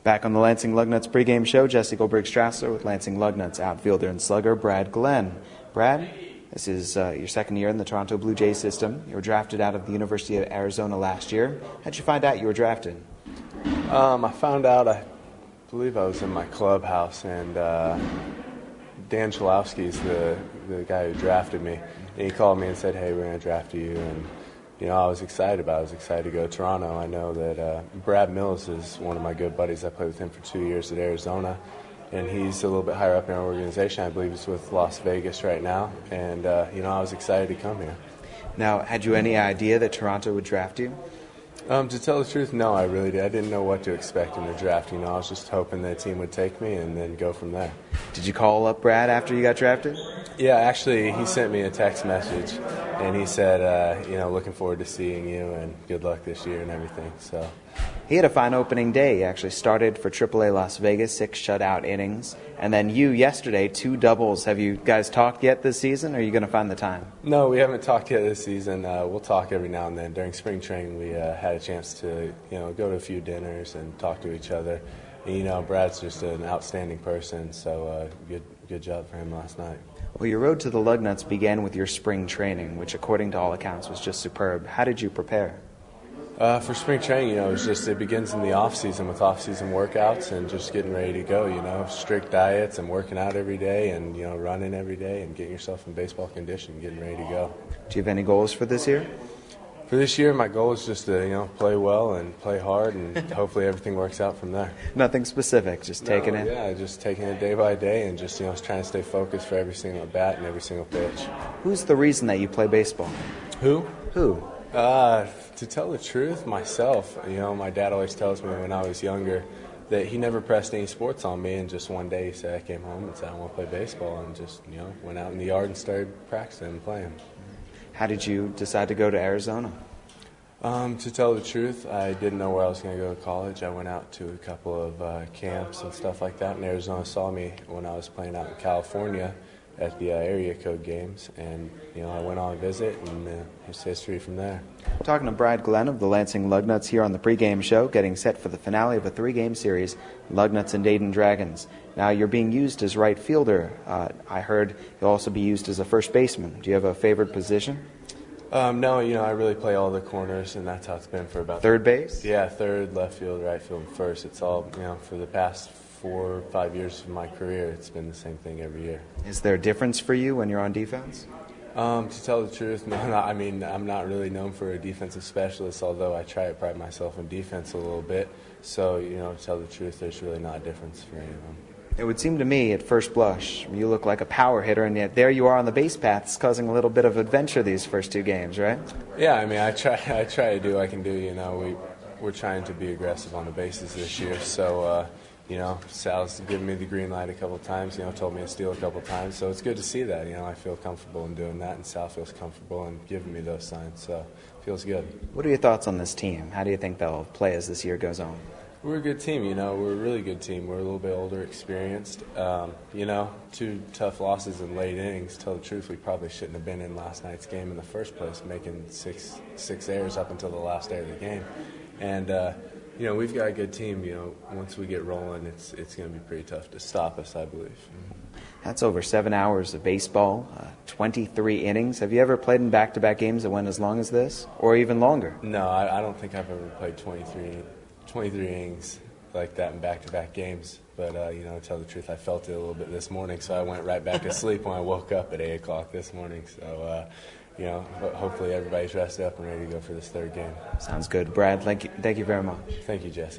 Back on the Lansing Lugnuts pregame show, Jesse Goldberg-Strassler with Lansing Lugnuts outfielder and slugger Brad Glenn. Brad, this is your second year in the Toronto Blue Jays system. You were drafted out of the University of Arizona last year. How'd you find out you were drafted? I found out, I believe I was in my clubhouse, and Dan Chalowski's the guy who drafted me. And he called me and said, hey, we're going to draft you. And I was excited about it. I was excited to go to Toronto. I know that Brad Mills is one of my good buddies. I played with him for 2 years at Arizona, and he's a little bit higher up in our organization. I believe he's with Las Vegas right now. And, I was excited to come here. Now, had you any idea that Toronto would draft you? To tell the truth, no, I really did. I didn't know what to expect in the draft. I was just hoping the team would take me and then go from there. Did you call up Brad after you got drafted? Yeah, actually, he sent me a text message, and he said, looking forward to seeing you and good luck this year and everything. So he had a fine opening day. He actually started for AAA Las Vegas, 6 shutout innings. And then you yesterday, 2 doubles. Have you guys talked yet this season, or are you going to find the time? No, we haven't talked yet this season. We'll talk every now and then. During spring training, we had a chance to, go to a few dinners and talk to each other. And, Brad's just an outstanding person, so good job for him last night. Well, your road to the Lugnuts began with your spring training, which according to all accounts was just superb. How did you prepare? For spring training, it begins in the off-season with off-season workouts and just getting ready to go, strict diets and working out every day and, running every day and getting yourself in baseball condition, getting ready to go. Do you have any goals for this year? For this year, my goal is just to, play well and play hard, and hopefully everything works out from there. Nothing specific, just taking it? Yeah, just taking it day by day and just, trying to stay focused for every single bat and every single pitch. Who's the reason that you play baseball? Who? To tell the truth, myself. My dad always tells me when I was younger that he never pressed any sports on me, and just one day he said, I came home and said, I want to play baseball, and just, went out in the yard and started practicing and playing. How did you decide to go to Arizona? To tell the truth, I didn't know where I was going to go to college. I went out to a couple of camps and stuff like that, and Arizona saw me when I was playing out in California at the area code games, and I went on a visit, and it's history from there. We're talking to Brad Glenn of the Lansing Lugnuts here on the pregame show, getting set for the finale of a 3-game series, Lugnuts and Dayton Dragons. Now, you're being used as right fielder. I heard you'll also be used as a first baseman. Do you have a favorite position? No, I really play all the corners, and that's how it's been for about... Third base? Yeah, third, left field, right field, and first. It's all, for the past 4 or 5 years of my career, it's been the same thing every year. Is there a difference for you when you're on defense? To tell the truth, no, I'm not really known for a defensive specialist, although I try to pride myself in defense a little bit. So, to tell the truth, there's really not a difference for anyone. It would seem to me, at first blush, you look like a power hitter, and yet there you are on the base paths, causing a little bit of adventure these first 2 games, right? Yeah, I try to do what I can do. We're trying to be aggressive on the bases this year, so Sal's given me the green light a couple of times, told me to steal a couple of times, so it's good to see that. I feel comfortable in doing that, and Sal feels comfortable in giving me those signs, so it feels good. What are your thoughts on this team? How do you think they'll play as this year goes on? We're a good team, we're a really good team. We're a little bit older, experienced. 2 tough losses in late innings. To tell the truth, we probably shouldn't have been in last night's game in the first place, making six errors up until the last day of the game. And, we've got a good team. Once we get rolling, it's going to be pretty tough to stop us, I believe. That's over 7 hours of baseball, 23 innings. Have you ever played in back-to-back games that went as long as this, or even longer? No, I don't think I've ever played 23 innings like that in back-to-back games. But, to tell the truth, I felt it a little bit this morning, so I went right back to sleep when I woke up at 8 o'clock this morning. So, hopefully everybody's rested up and ready to go for this 3rd game. Sounds good. Brad, thank you very much. Thank you, Jesse.